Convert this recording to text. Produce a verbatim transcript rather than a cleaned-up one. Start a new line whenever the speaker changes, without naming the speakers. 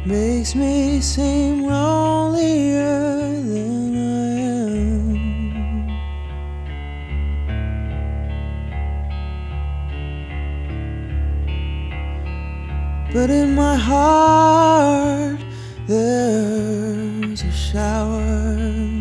makes me seem lonelier than I am. But in my heart there's a shower.